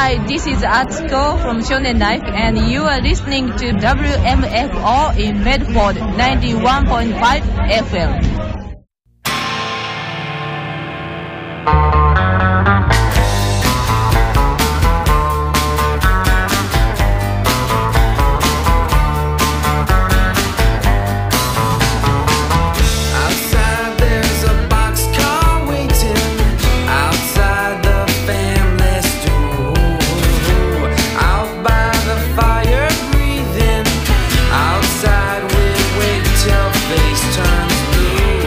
Hi, this is Atsuko from Shonen Life, and you are listening to WMFO in Medford 91.5 FM. Outside we wait till face turns blue.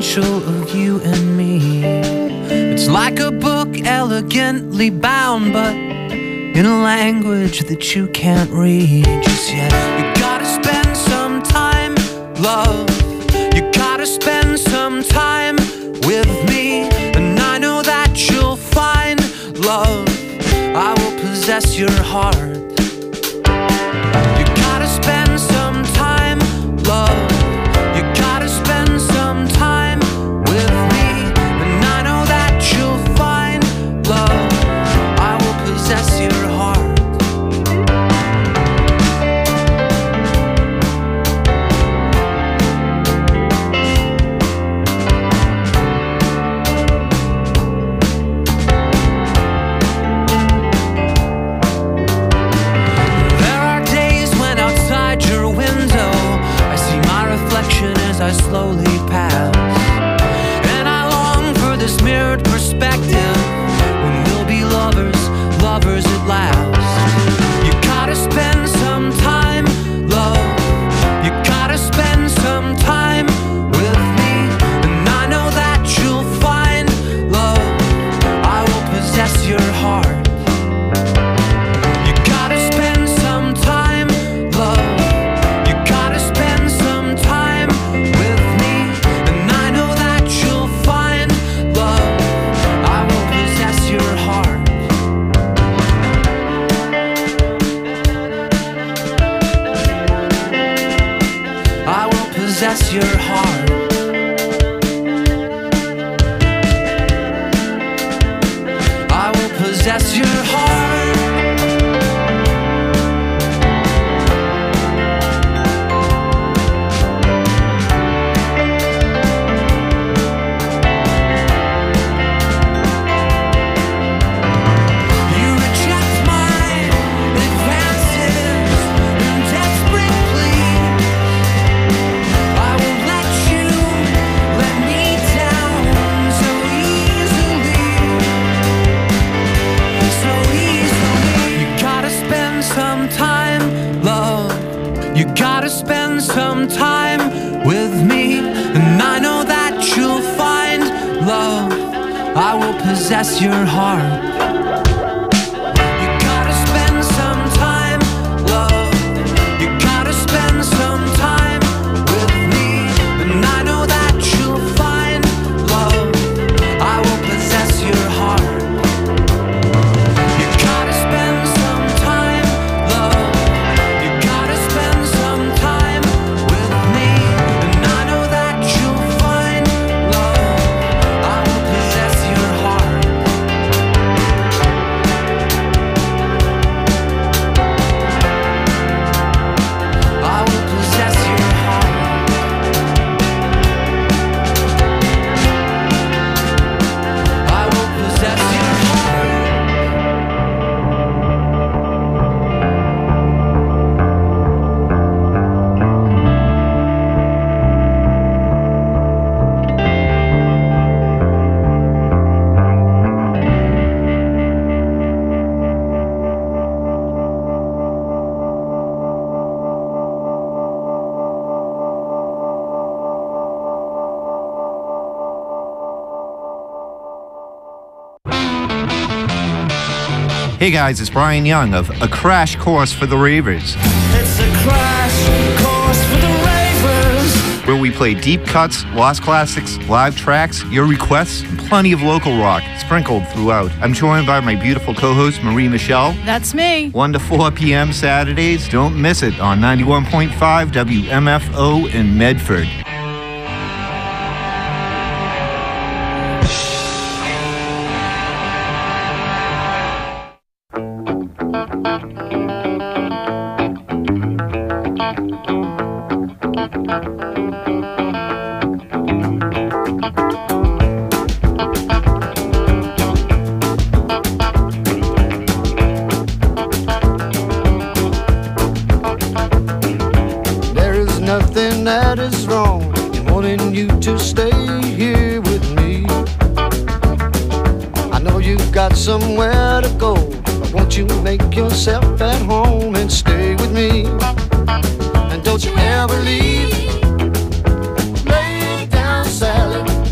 potential of you and me. It's like a book elegantly bound, but in a language that you can't read just yet. You gotta spend some time, love. You gotta spend some time with me, and I know that you'll find love. I will possess your heart. You gotta spend some time, love. You gotta spend some time with me, and I know that you'll find love. I will possess your heart. As I slowly pass, and I long for this mirrored perspective when we'll be lovers, lovers at last. You gotta spend some time, love. You gotta spend some time with me, and I know that you'll find love. I will possess your heart. You gotta spend some time, love. You gotta spend some time with me, and I know that you'll find love. I will possess your heart. I will possess your heart. I will possess your heart. You gotta spend some time with me, and I know that you'll find love. I will possess your heart. You gotta spend some time, love. You gotta spend some time with me, and I know that you'll find love. I will possess your heart. You gotta spend some time, love. You gotta spend some time with me, and I know that you'll find love. I will possess your heart. I will possess your heart. I will possess your heart. Hey guys, it's Brian Young of A Crash Course for the Ravers, It's a crash course for the ravers. where we play deep cuts, lost classics, live tracks, your requests, and plenty of local rock sprinkled throughout. I'm joined by my beautiful co-host Marie Michelle. That's me. 1 to 4 p.m. Saturdays. Don't miss it on 91.5 WMFO in Medford. There is nothing that is wrong in wanting you to stay here with me. I know you've got somewhere to go, but won't you make yourself at home and stay with me? And don't you ever leave. Lay down, Sally.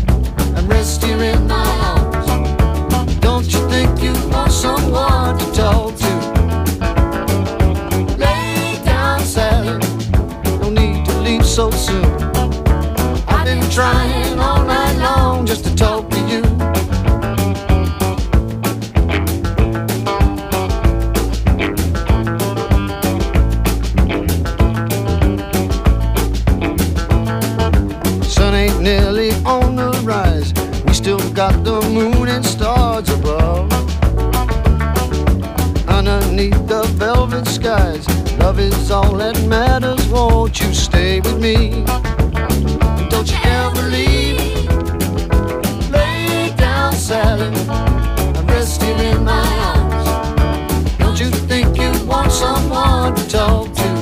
got the moon and stars above. Underneath the velvet skies, love is all that matters. Won't you stay with me? Don't you ever leave. Lay down, Sally, and rest here in my arms. Don't you think you want someone to talk to?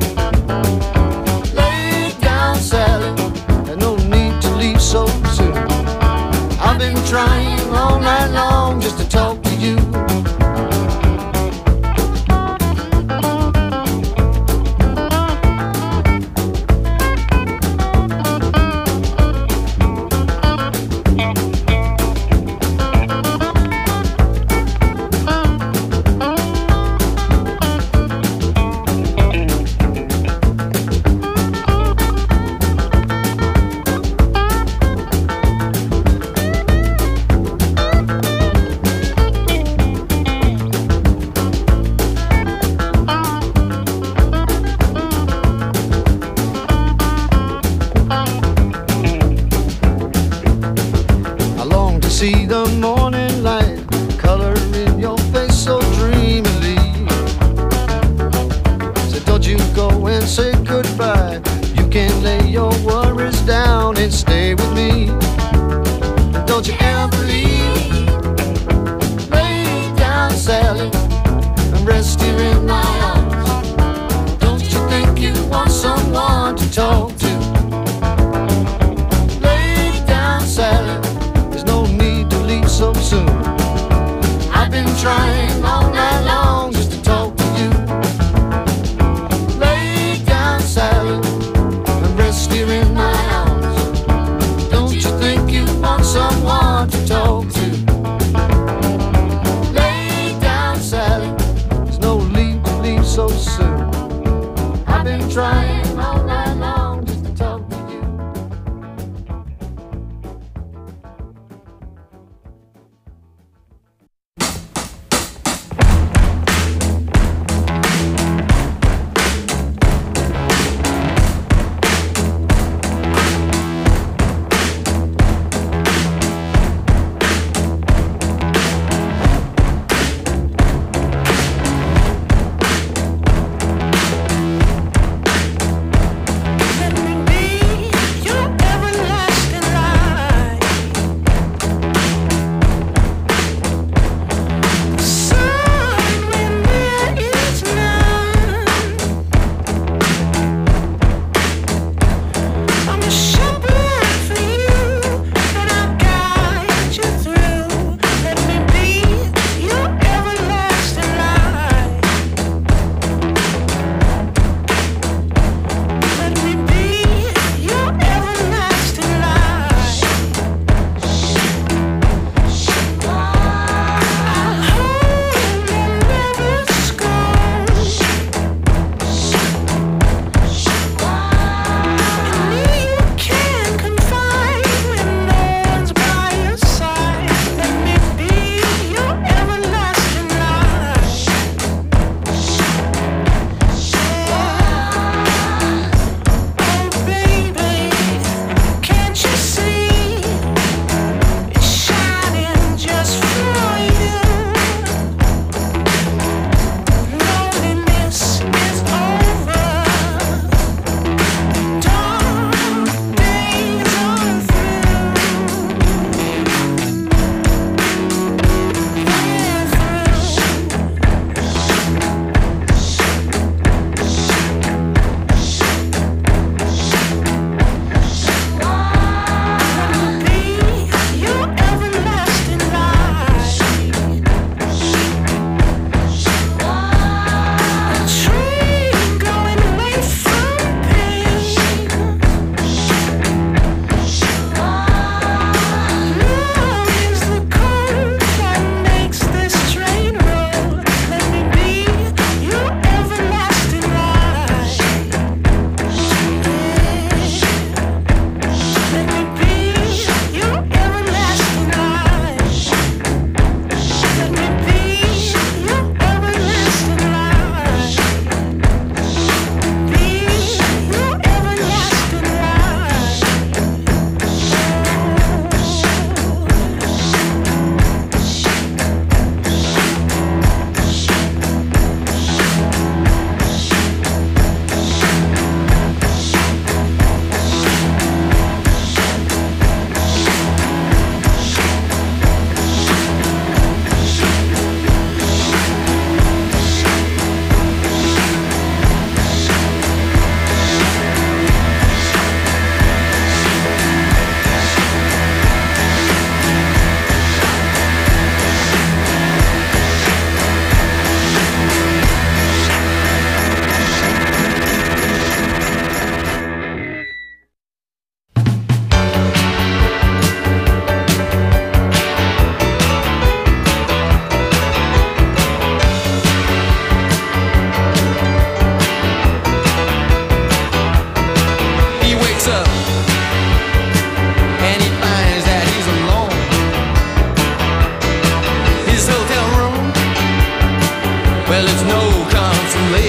Lay down, Sally, and no need to leave so soon. I've been trying all night long just to talk to you. See the morning light, color in your face so dreamily. So don't you go and say goodbye. You can lay your worries down and stay with me. Don't you ever leave. Lay down, Sally, and rest here in my arms. Don't you think you want someone to talk to? Lay down, Sally, so soon. I've been trying all night long just to talk to you. Lay down, Sally, and rest here in my arms. Don't you think you want someone to talk to? Lay down, Sally, there's no need to leave so soon. I've been trying all night long just to talk to you.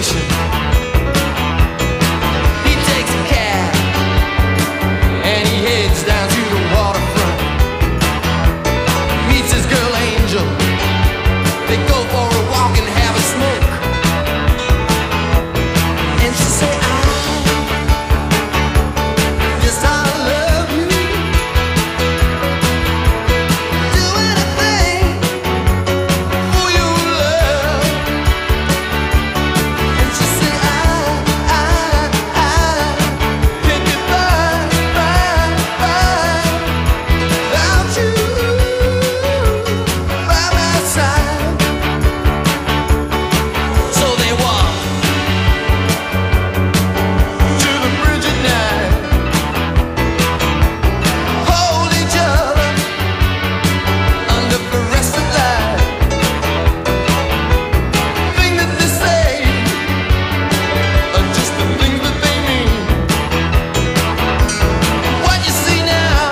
station. He takes a cab and he heads down to the waterfront. Meets his girl Angel. They go for a walk and have a smoke. And she say, yes, I love you. Do anything for your love. And she say, can't get by without you by my side. So they walk to the bridge at night, hold each other under fluorescent light. Thing that they say are just the things that they mean. What you see now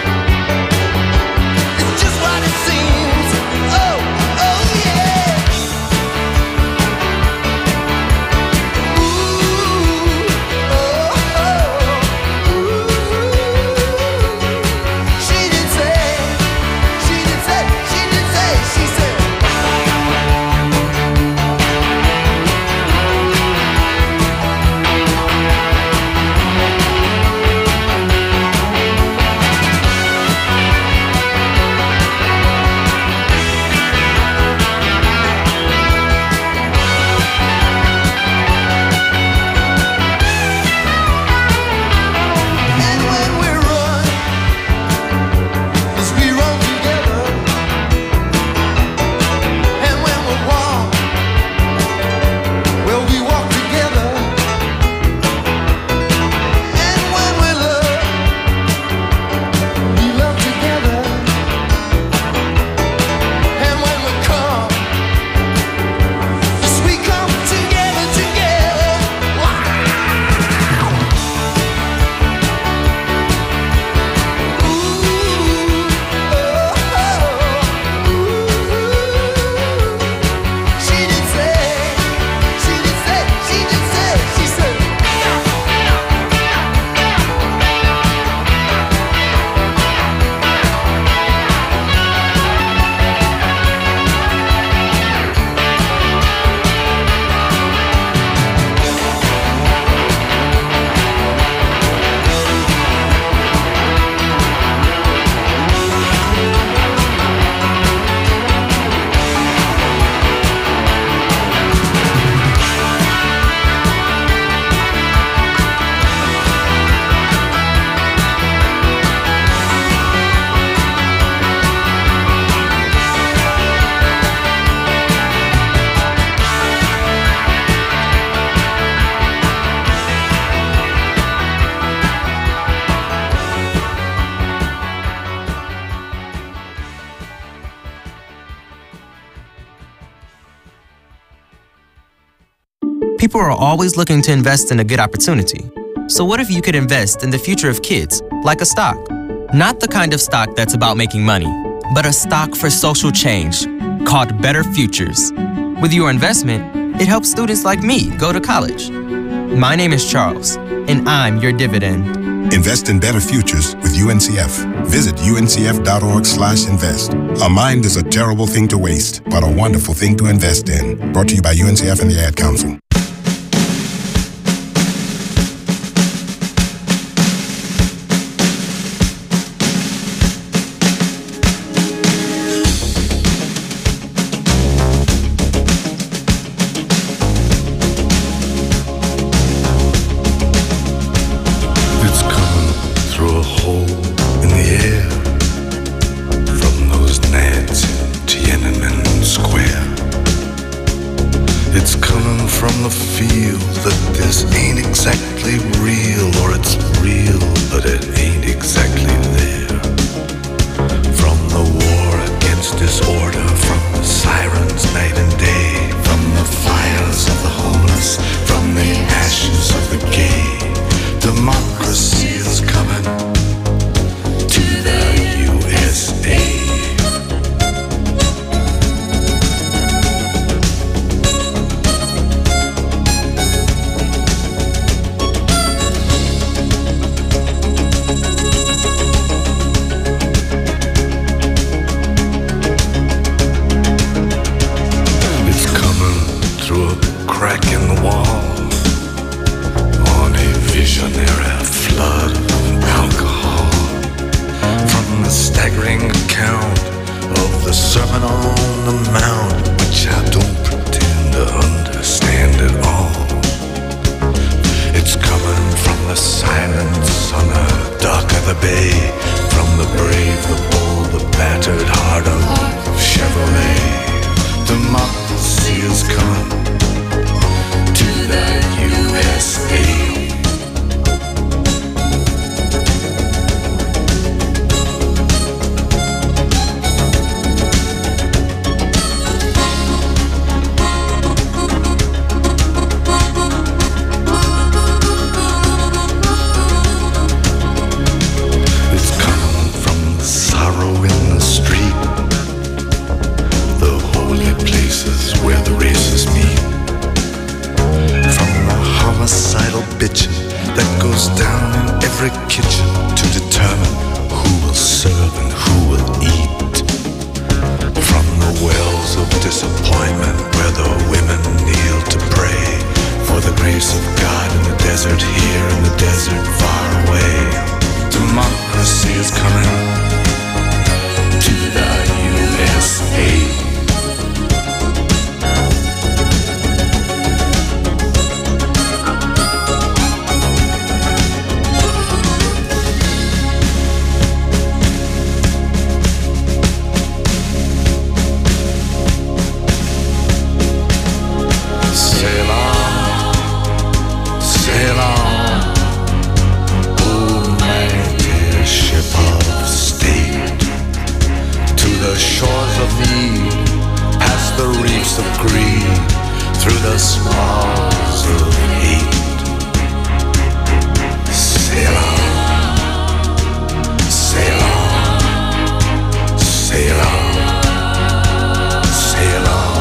is just what it seems. Oh, oh yeah. Ooh, oh, oh, ooh. She did say, she did say, she did say, she said. And when we run, as we run together, and when we walk, well, we walk together. And when we love together. And when we come, yes, we come together, together. Wow. She did say, she did say, she did say, she said. People are always looking to invest in a good opportunity. So what if you could invest in the future of kids, like a stock? Not the kind of stock that's about making money, but a stock for social change called Better Futures. With your investment, it helps students like me go to college. My name is Charles, and I'm your dividend. Invest in better futures with UNCF. Visit uncf.org/invest. A mind is a terrible thing to waste, but a wonderful thing to invest in. Brought to you by UNCF and the Ad Council. It's coming through a hole in the air, from those nads in Tiananmen Square. It's coming from Sermon on the Mount, which I don't pretend to understand at all. It's coming from the silence on the dock of the bay, from the brave, the bold, the battered heart of Chevrolet. Democracy is coming to the USA. Bitching that goes down in every kitchen to determine who will serve and who will eat. From the wells of disappointment where the women kneel to pray for the grace of God in the desert here, in the desert far away. Democracy is coming to the USA. Through the smalls of hate. Sail on, sail on, sail on, sail on.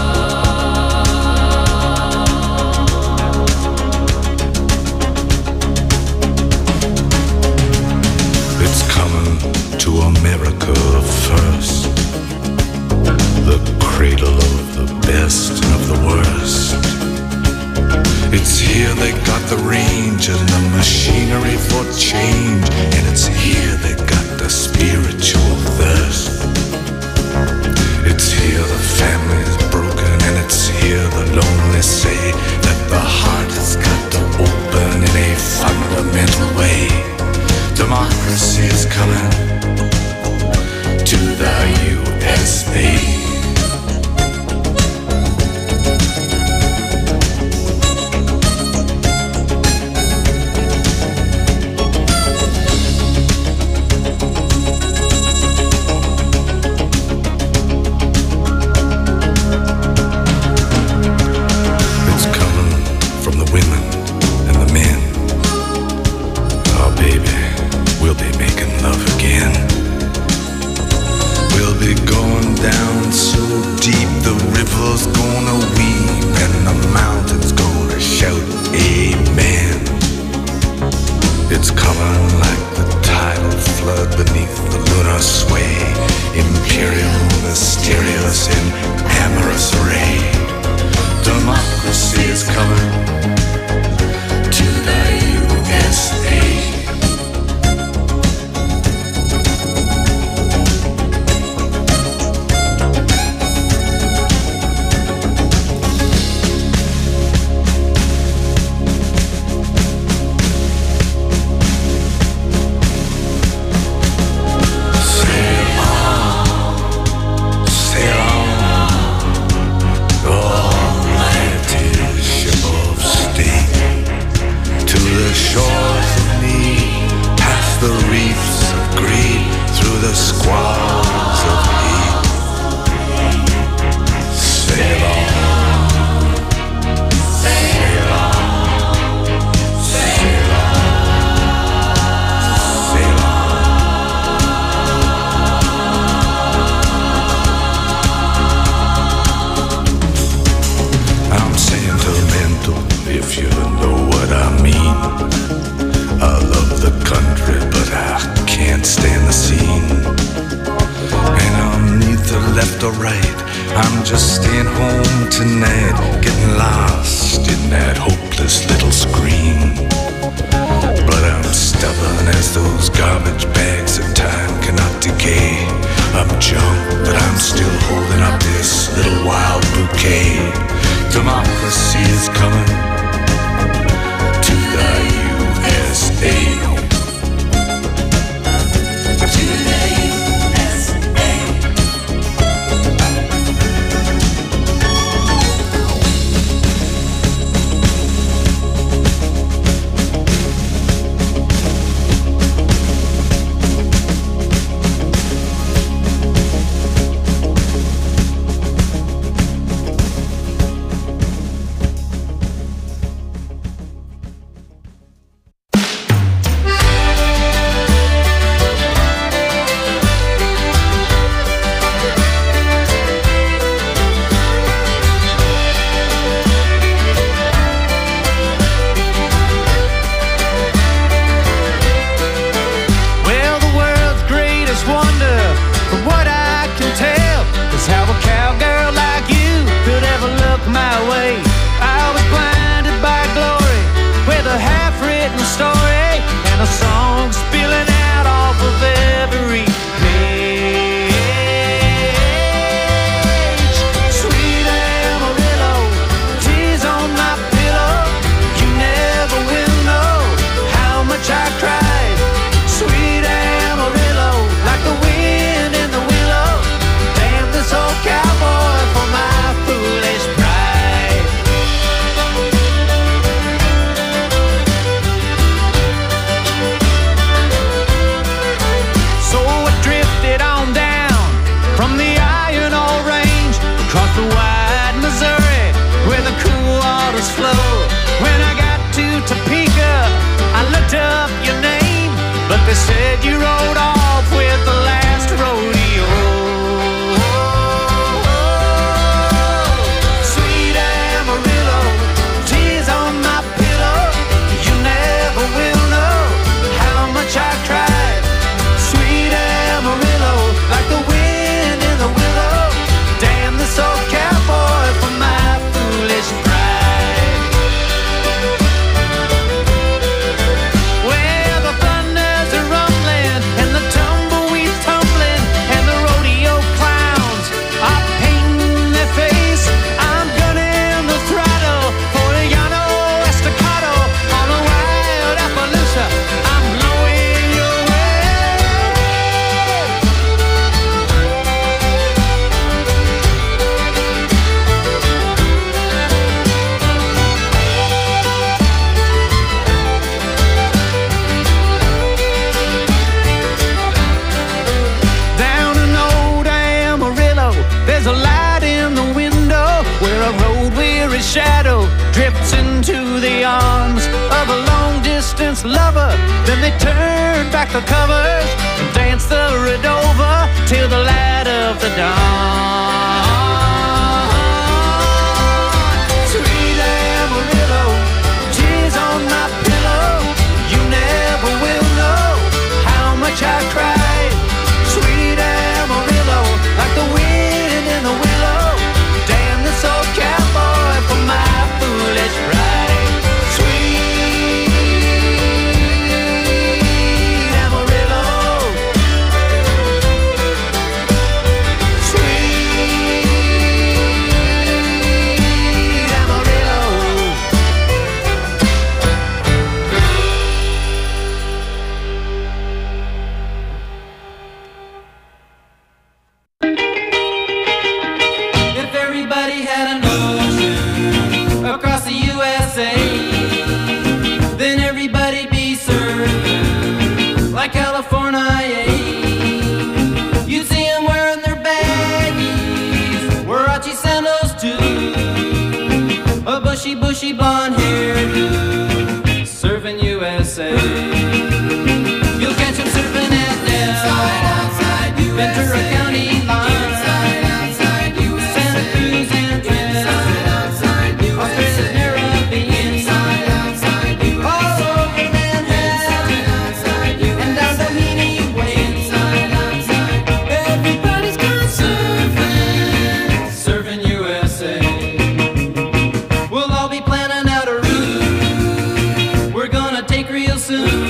It's coming to America first, the cradle of the best and of the worst. It's here they got the range and the machinery for change, and it's here they got the spiritual thirst. It's here the family's broken, and it's here the lonely say that the heart has got to open in a fundamental way. Democracy is coming to the USA. I'm just staying home tonight, getting lost in that hopeless little screen. But I'm stubborn as those garbage bags that time cannot decay. I'm junk, but I'm still holding up this little wild bouquet. Democracy is coming to the USA. They said you rode off with the last rodeo. Sweet Amarillo, tears on my pillow. You never will know how much I cried. Sweet Amarillo, like the wind in the willow. Damn this old cowboy for my foolish pride. Well, the thunders are rumbling and the tumbleweeds tumbling and the rodeo clowns are painting their face. I'm gunning the throttle for a Llano Estacado on a wild Appaloosa. I'm blowing your way. Down in old Amarillo, there's a light in the window where a road-weary shadow drifts into the arms of a long-distance lover. Then they turn back the covers and dance the Redova till the light of the dawn. Sweet Amarillo, tears on my pillow. You never will know how much I cried. Sweet Amarillo, like the wind in the willow. Damn this old cowboy for my foolish pride. Sweet Amarillo, sweet Amarillo. If everybody had an ocean across the USA, then everybody'd be served like California. You'd see them wearing their baggies, Warachi sandals too, a bushy blonde hairdo, serving USA. You'll catch them surfing at Del, Ventura County line, Santa Cruz and Trent, Australia's Caribbean, all over Manhattan, and down Doheny Way. Everybody's gone surfing, serving USA. We'll all be planning out a route we're gonna take real soon.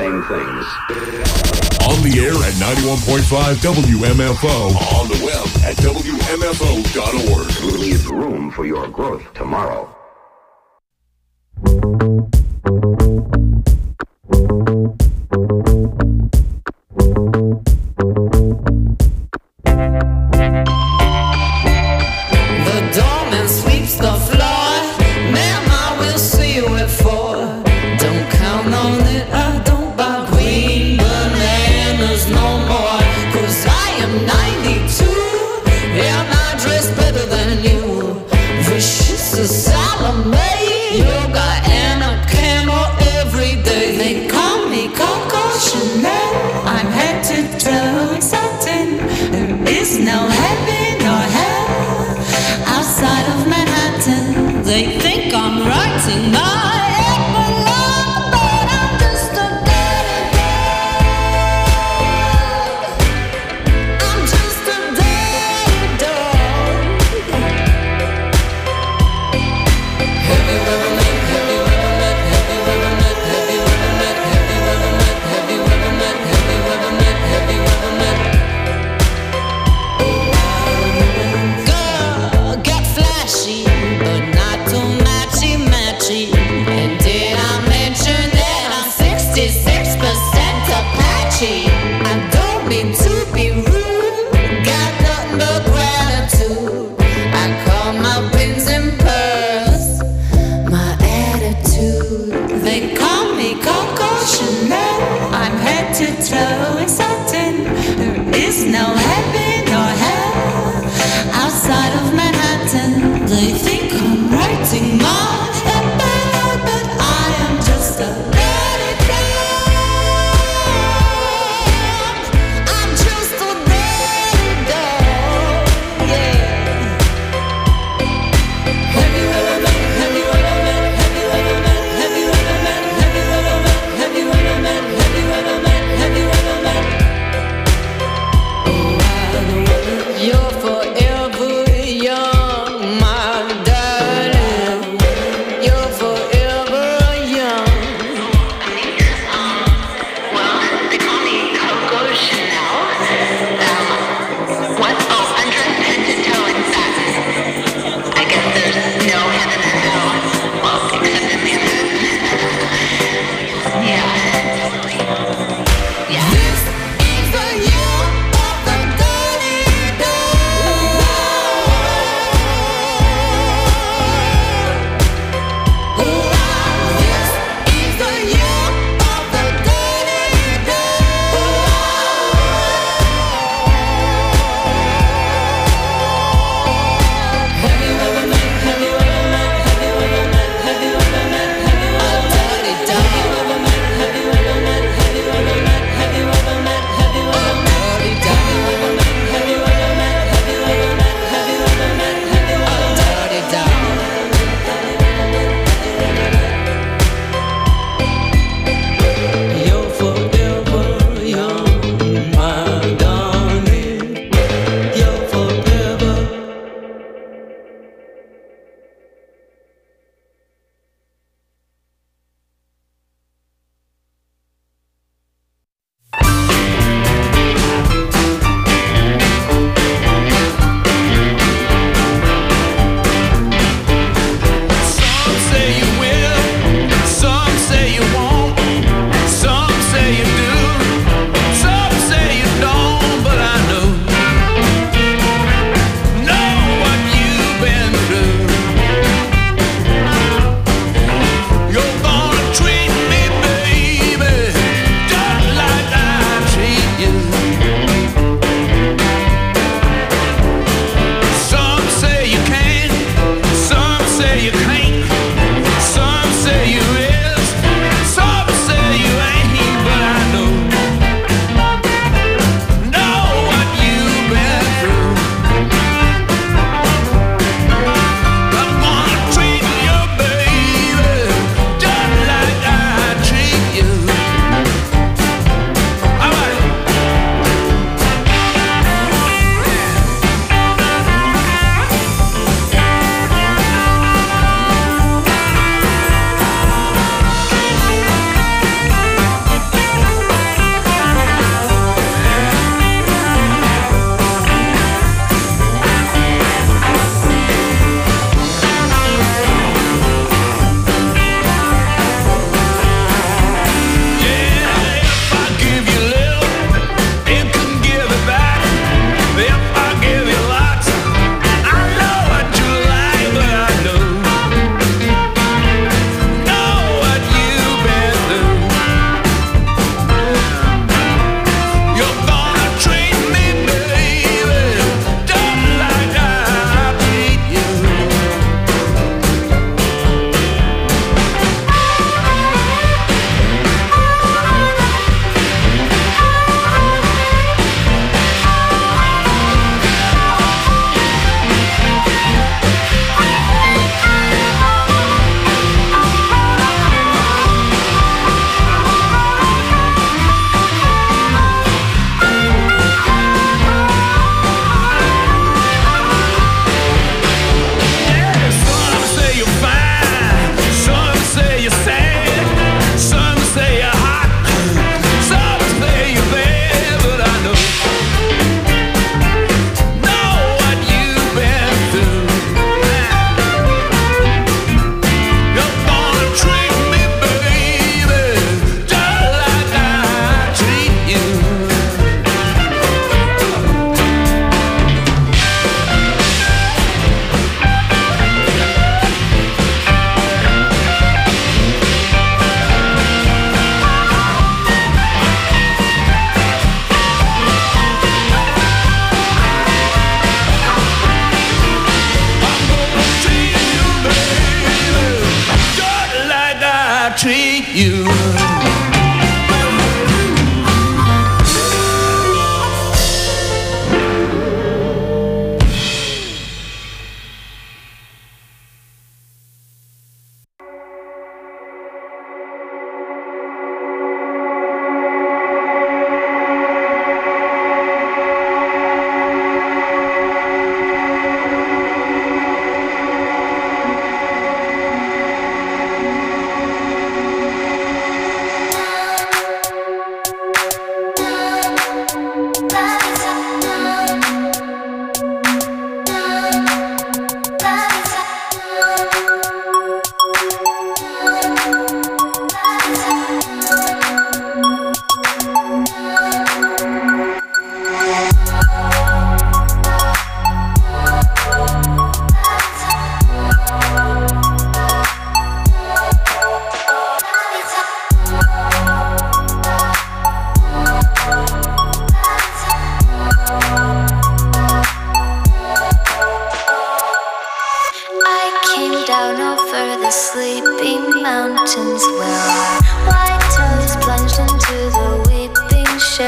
same things. On the air at 91.5 WMFO. On the web at WMFO.org. Leave room for your growth tomorrow. The doorman sweeps the floor. Ma'am, I will see you at 4. Don't count on it, I don't buy green bananas no more. 'Cause I am 92 and I dress better than you. Vicious as Salome, yoga and a camel every day. They call me Coco Chanel. I'm head to toe exciting. There is no heaven or hell outside of Manhattan. They think I'm writing my epilogue, but I'm just a dirty dog. I'm just a dirty dog. Have you ever met, have you ever met, have you ever met, have you ever met, have you ever met, have you ever met, have you ever met, have you ever met? Girl, get flashy, but not too matchy-matchy. And did I mention that I'm 66% Apache? I don't mean to be rude, got nothing but gratitude. I call my pins and pearls my attitude. They call me Coco Chanel. I'm head to toe exciting. There is no heaven or hell outside of Manhattan. They think I'm writing my epilogue, but I am just a dirty dog. I'm just a dirty dog. Yeah. Have you ever met, have you ever met, have you ever met, have you ever met, have you ever met, have you ever met, have you ever met, have you ever met? Oh, I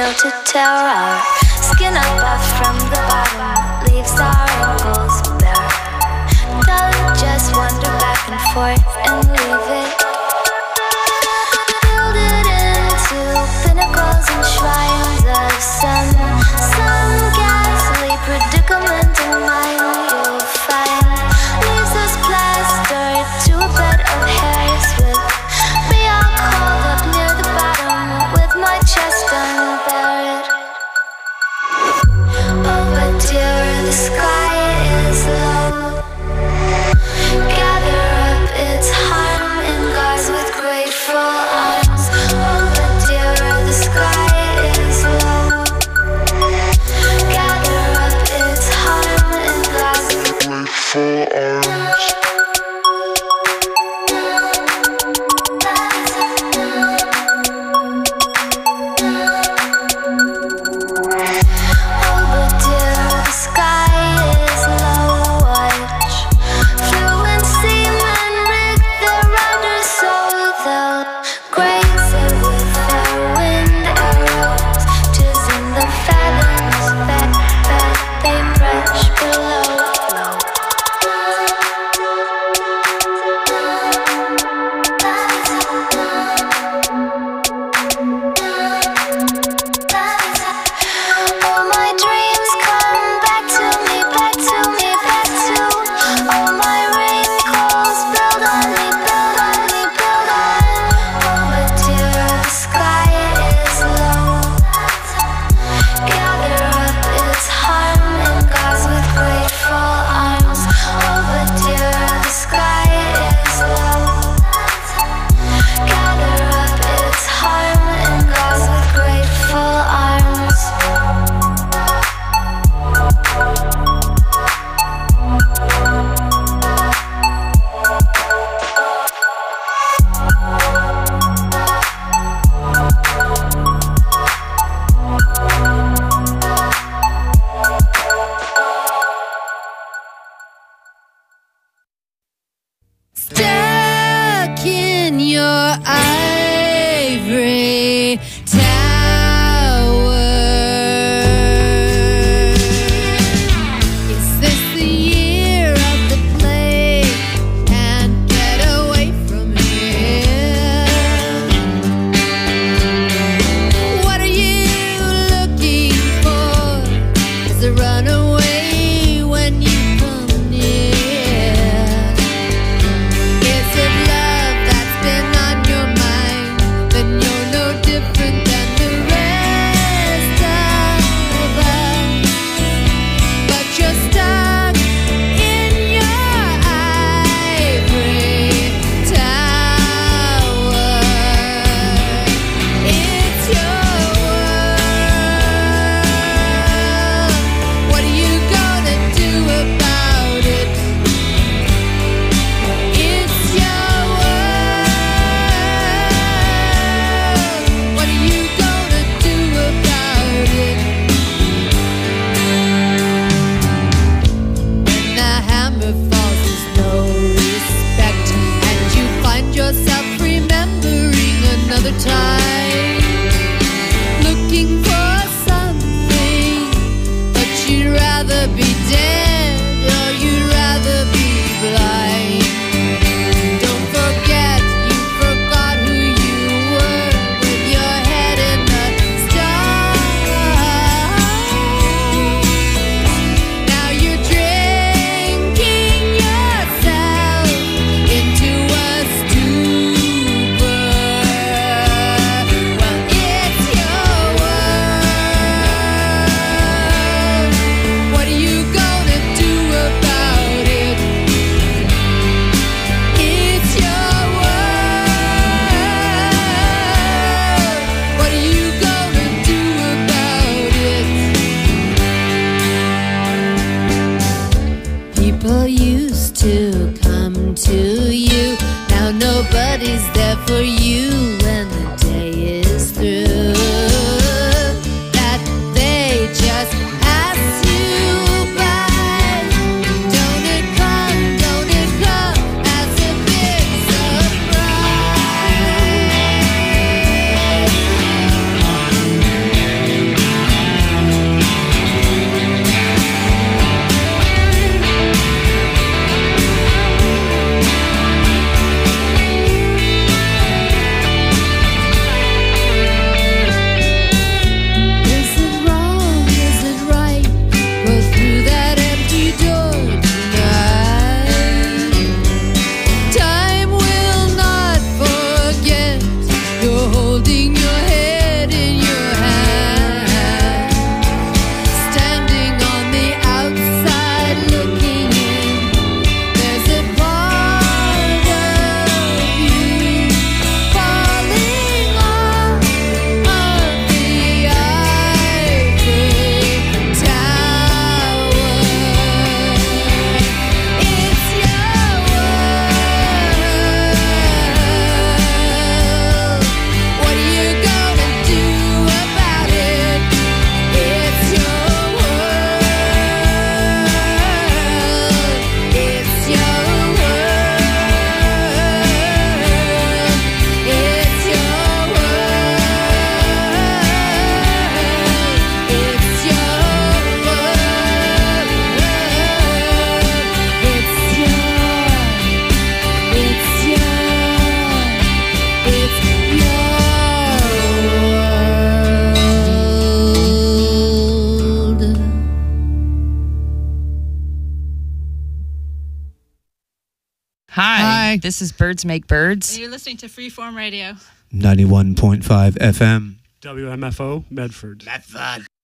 to tear our skin up off from the bottom, leaves our ankles bare. Don't just wander back and forth and leave it. Build it into pinnacles and shrines of some ghastly predicament in mind you'll find. Leaves us plastered to a bed of hairs with me all curled up near the bottom with my chest unbared. Oh, but dear, the sky is low. Gather up its harm in gauze with grateful arms. Oh, but dear, the sky is low. Gather up its harm in gauze with grateful arms. Stuck in your ivory tower. Is this the year of the plague? Can't get away from here. What are you looking for? Is a runaway when you come near? Is it love that's been on your mind? Then you're no different than the rest of us. But you're stuck in your ivory tower. It's your world. What are you gonna do about it? It's your world. What are you gonna do about it? When the hammer falls, there's no respect, and you find yourself remembering another time, looking for something, but you'd rather be dead or you'd rather be blind. Don't forget you forgot who you were with your head in the stars. Now you're drinking yourself into a stupor. Well, it's your world. What are you gonna do about it? It's your world. What are you gonna do about it? People used to come to you. Now nobody's there for you when the day is through. That they just pass you by. Don't it come as a big surprise? Hi, this is Birds Make Birds. And you're listening to Freeform Radio. 91.5 FM. WMFO, Medford. Medford.